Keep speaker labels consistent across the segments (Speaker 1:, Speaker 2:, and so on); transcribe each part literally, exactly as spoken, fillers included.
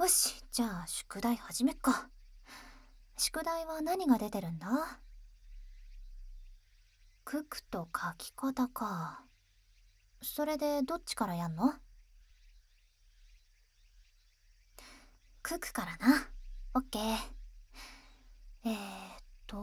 Speaker 1: よし、じゃあ宿題始めっか。宿題は何が出てるんだ？九九と書き方か。それでどっちからやんの？九九からな。オッケー。えーっと、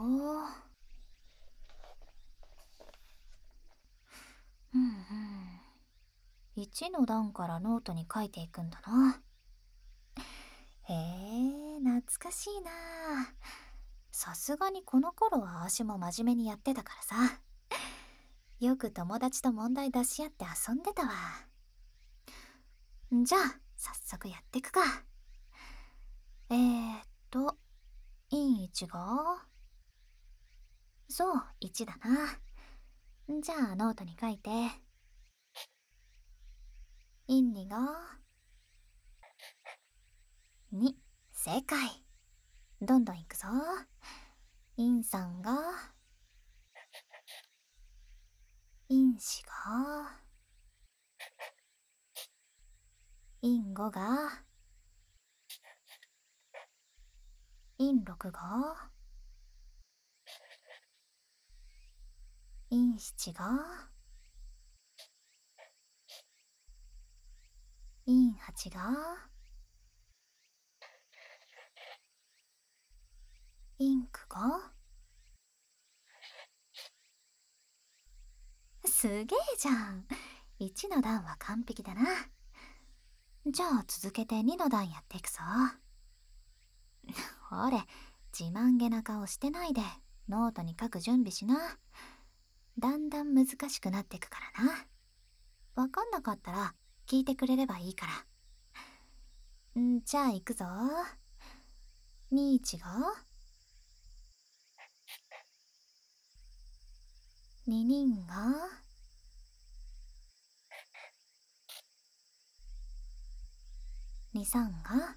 Speaker 1: うんうん。いちの段からノートに書いていくんだな。へえ、懐かしいな。さすがにこの頃は足も真面目にやってたからさ。よく友達と問題出し合って遊んでたわ。じゃあ、早速やってくか。えーっと、陰いちが、そう、いちだな。じゃあ、ノートに書いて。陰にが、に、正解。どんどんいくぞ。陰さんが、陰しが、陰ごが、陰ろくが、陰しちが、陰はちが、陰くが、すげえじゃん。いちの段は完璧だな。じゃあ続けてにの段やっていくぞ。ほれ、自慢げな顔してないでノートに書く準備しな。だんだん難しくなってくからな。わかんなかったら聞いてくれればいいから。んじゃあ行くぞ。にいちが、ににんが、にさんが、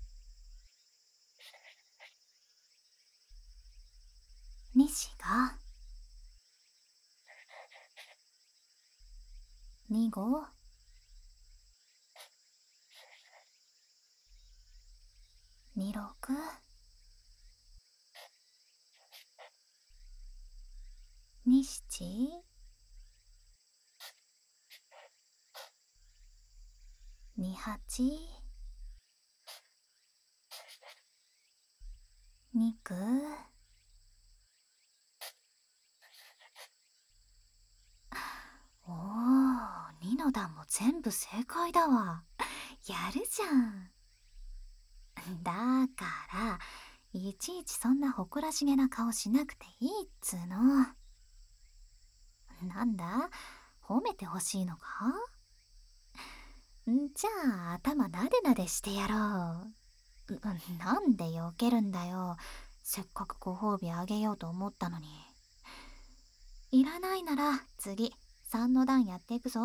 Speaker 1: にしが、にご、にろく、にしち、にはち、にく、おー、にの段も全部正解だわ。やるじゃん。だから、いちいちそんな誇らしげな顔しなくていいっつーの。なんだ、褒めてほしいのか？んじゃあ、頭なでなでしてやろう。うなんで避けるんだよ。せっかくご褒美あげようと思ったのに。いらないなら次、さんの段やっていくぞ。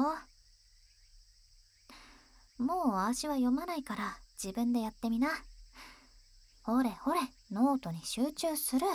Speaker 1: もう足は読まないから自分でやってみな。ほれほれ、ノートに集中する。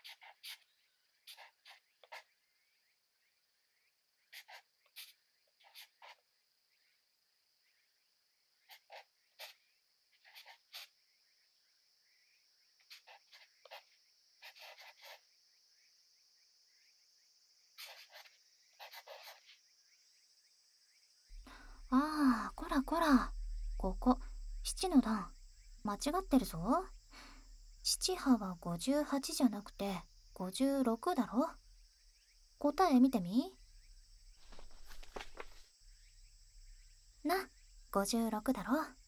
Speaker 1: ああ、こらこら。ここ、七の段。間違ってるぞ。七波はごじゅうはちじゃなくてごじゅうろくだろ。答え見てみ。な、ごじゅうろくだろ。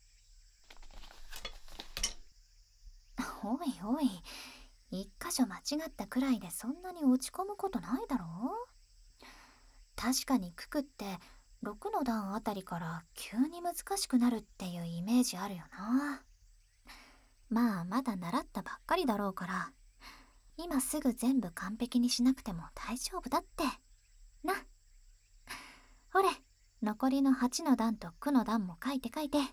Speaker 1: おいおい、一箇所間違ったくらいでそんなに落ち込むことないだろ。確かに九九ってろくの段あたりから急に難しくなるっていうイメージあるよな。まあまだ習ったばっかりだろうから、今すぐ全部完璧にしなくても大丈夫だってな。ほれ、残りのはちの段と九の段も書いて書いて。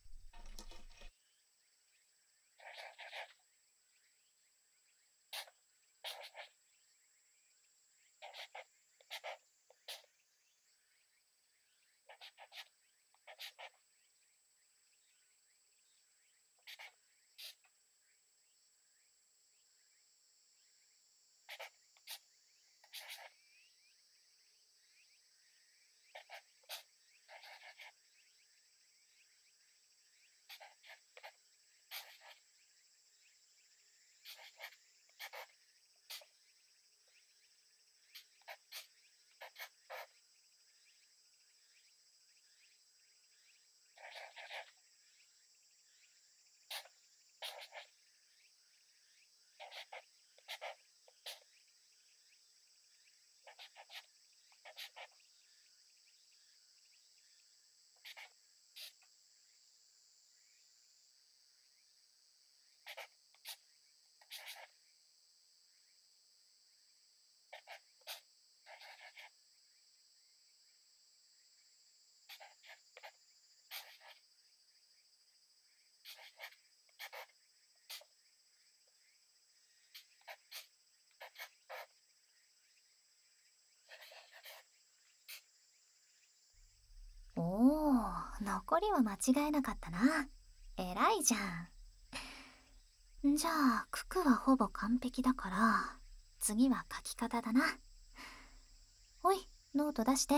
Speaker 1: おお、残りは間違えなかったな。偉いじゃん。じゃあ九九はほぼ完璧だから、次は書き方だな。おい、ノート出して。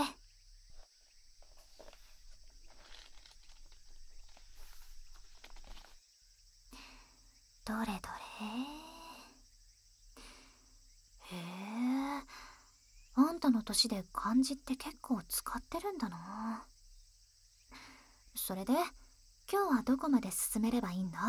Speaker 1: どれどれ。へえ、あんたの年で漢字って結構使ってるんだな。それで今日はどこまで進めればいいんだ？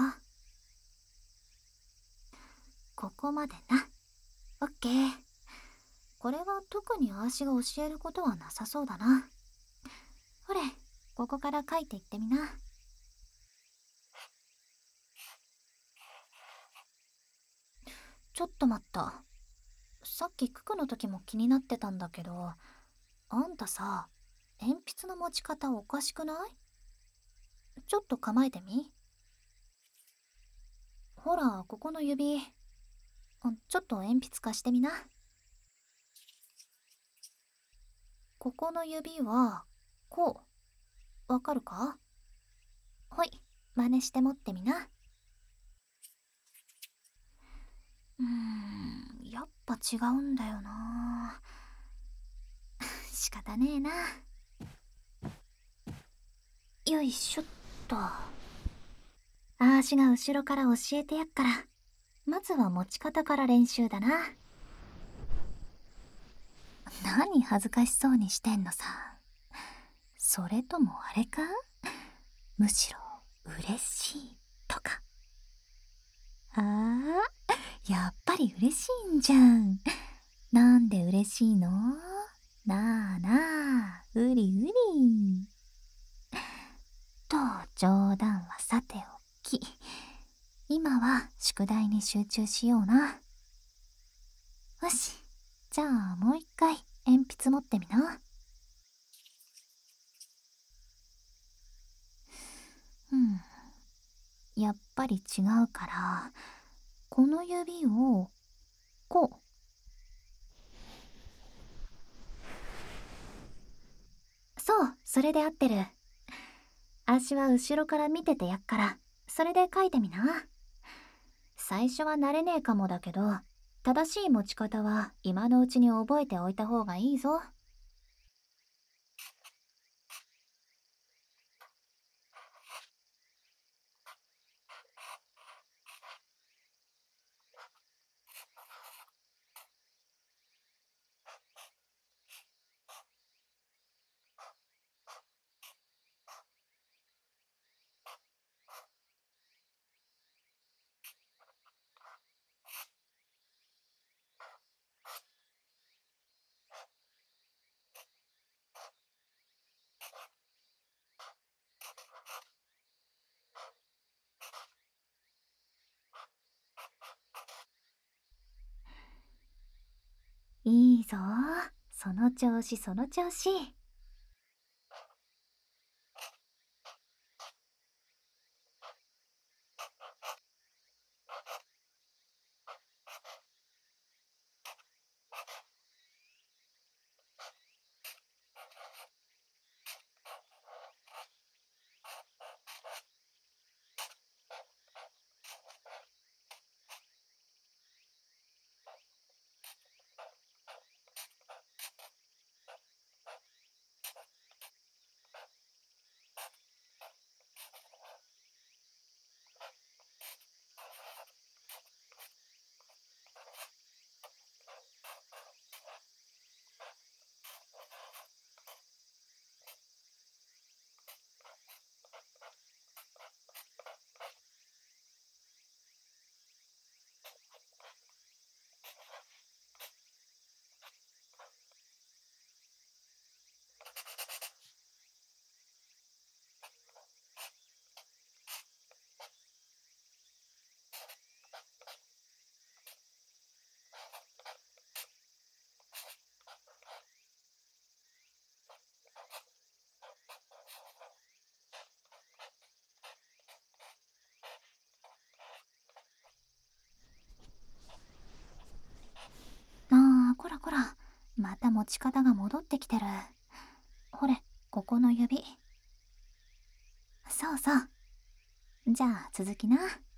Speaker 1: ここまでな。オッケー。これは特にあーしが教えることはなさそうだな。ほれ、ここから書いていってみな。ちょっと待った。さっき九九の時も気になってたんだけど、あんたさ、鉛筆の持ち方おかしくない？ちょっと構えてみ。ほら、ここの指、ちょっと鉛筆貸してみな。ここの指はこう、わかるか？ほい、真似して持ってみな。うーん、やっぱ違うんだよな。仕方ねえな。よいしょっと。あーしが後ろから教えてやっから、まずは持ち方から練習だな。何恥ずかしそうにしてんのさ。それともあれか？むしろ嬉しいとか。あー、やっぱり嬉しいんじゃん。なんで嬉しいの？なあなあ、うりうり。と、冗談はさておき、今は宿題に集中しような。よし、じゃあもう一回鉛筆持ってみな。うん、やっぱり違うから、この指をこう。そう、それで合ってる。足は後ろから見ててやっから、それで書いてみな。最初は慣れねえかもだけど、正しい持ち方は今のうちに覚えておいた方がいいぞ。いいぞ。その調子その調子。ああ、こらこら。また持ち方が戻ってきてる。ほれ、ここの指。そうそう。じゃあ続きな。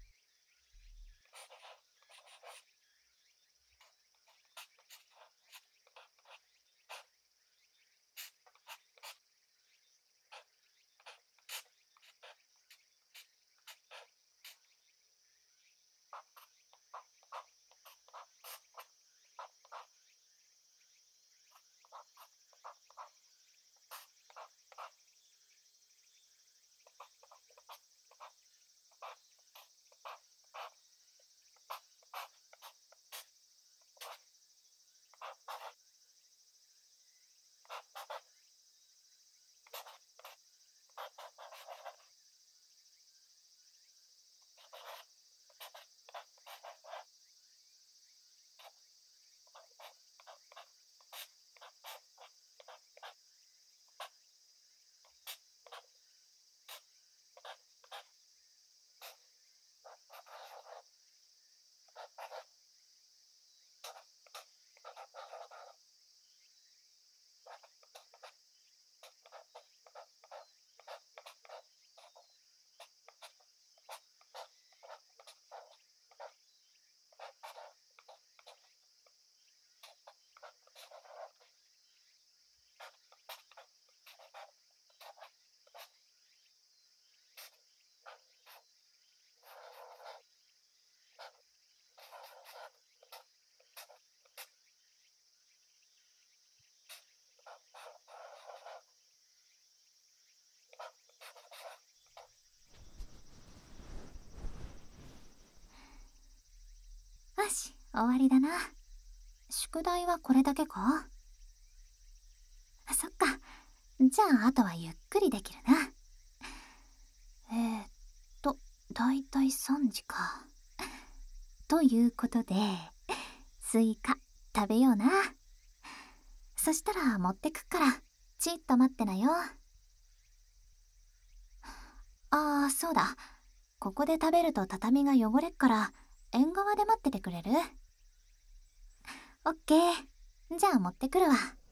Speaker 1: よし、終わりだな。宿題はこれだけか？そっか。じゃああとはゆっくりできるな。えー、っと、だいたいさんじか。ということで、スイカ食べような。そしたら持ってくから、ちっと待ってなよ。ああ、そうだ。ここで食べると畳が汚れっから、縁側で待っててくれる？ オッケー。じゃあ持ってくるわ。